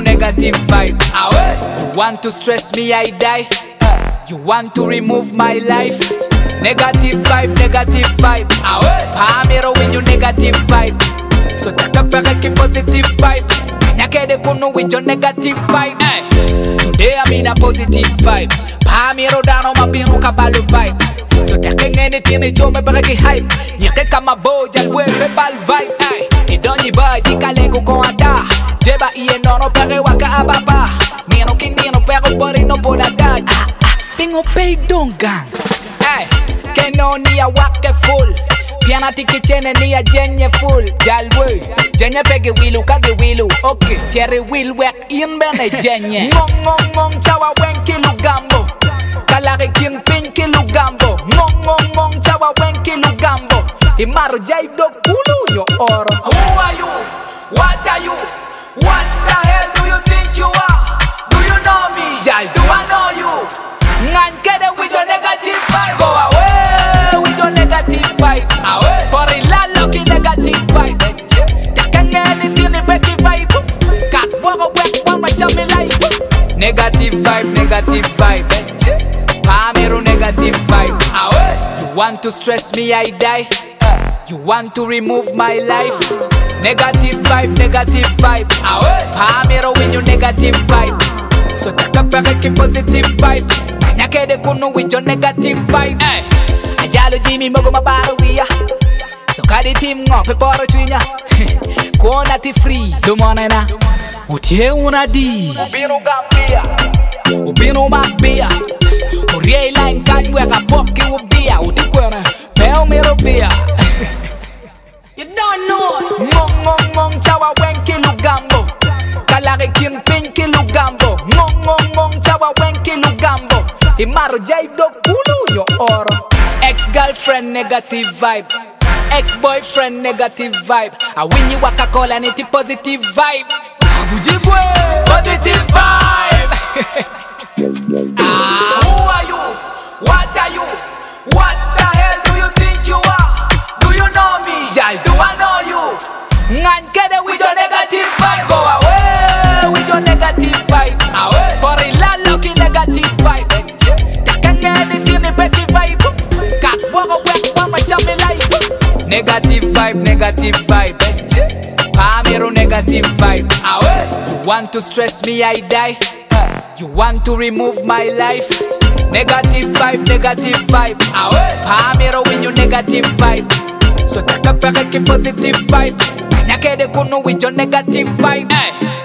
negative vibe. You want to stress me, I die. You want to remove my life. Negative vibe, negative vibe. Pamero when you negative vibe. So takapere ki positive vibe. Nyakede kuno with your negative vibe. Today I'm in a positive vibe. Pamero dano mabino kabalo vibe. So takengene tini jome para ki hype. Nyake kama boja lwebe bal vibe. Idonyi boy dikalego ko anda. Jeba iye nono pere waka ababa. Nino kinino pero bori no podada. Pingo pay dongang. Keno ni a wake full. Piana tiki chene ni a jenye full. Jalwe jenye pege wilu kage wilu. Okay, cherry will work in bene jenye. Ngong chawa wenki lugambo. Kalari king pinki lugambo. Ngong chawa wenki lugambo. Imaro jay do kulu yo oro. Who are you? What are you? What the hell do you think you are? Do you know me? Jai, do I know you? Ngan kede with your negative vibe. Go away with your negative vibe. Bori la lucky negative vibe. Takangeni tini beki vibe. Kat wako wek wama chami life. Negative vibe, negative vibe. Pamero negative vibe. You want to stress me, I die. You want to remove my life. Negative vibe, negative vibe. Pamero when you negative vibe. So takapere ki positive vibe. Nyakede kuno with your negative vibe. Ajalo jimi mogo mabaruia. So kadi team ngope poro chwinya. Kuona ti free dumone na. Utie una di. Ubino Gambia. Ubino Mapia. Urie line kanwe kapoki ubia. Utikwena peo mero bia. You don't know. Ngong chawa wenki lugambo. Kalari king pinki lugambo. Ngong chawa wenki lugambo. Imaro jay do kulu yo oro. Ex-girlfriend negative vibe. Ex-boyfriend negative vibe. I win you waka cola niti positive vibe. Abujibwe positive vibe. Who are you? What are you? What the hell do you think you are? Do you know me? Jai, do I know you? Ngan kede with your negative vibe. Go away with your negative vibe. Bori la lucky negative vibe. Takangeni tini beki vibe. Kat wako wek wama chami life. Negative vibe, negative vibe. Pamero negative vibe. You want to stress me, I die. You want to remove my life. Negative vibe, negative vibe. Pamero when you negative vibe. So takapere ki positive vibe. Nyakede kuno with your negative vibe.